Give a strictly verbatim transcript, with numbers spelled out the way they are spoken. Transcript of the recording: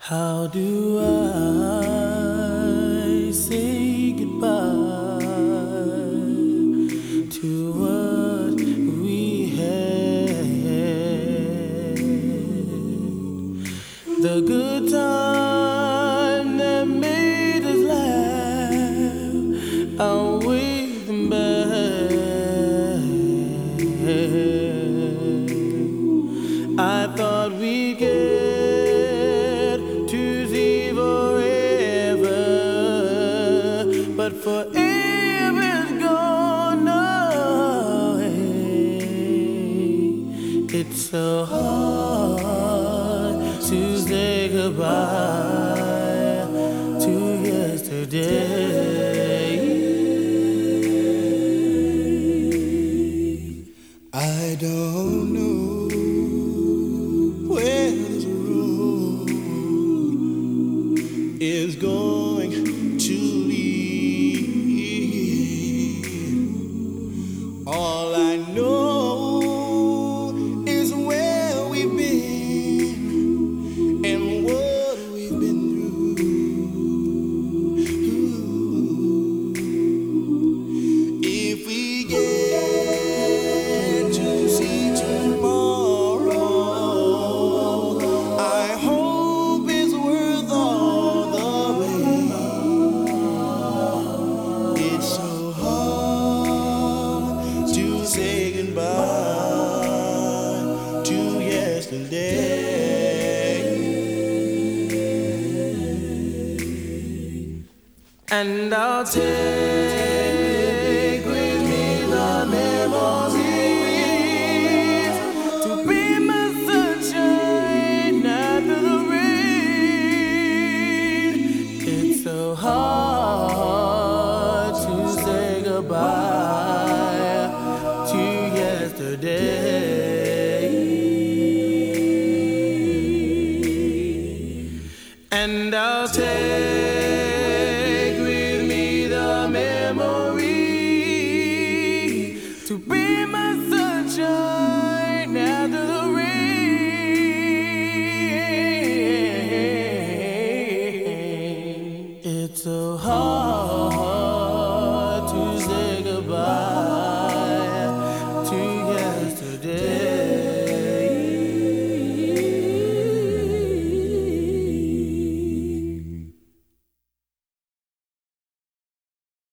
How do I say goodbye to what we had? The good time that made us laugh, outweigh them bad. I thought we'd get to see forever, but forever's gone away. It's so hard to say goodbye to yesterday. I don't know where this road is going to lead. All I know is where we've been and what we've been through. If we get to see tomorrow, I hope it's worth all the pain. It's so hard to say goodbye to yesterday. And I'll tell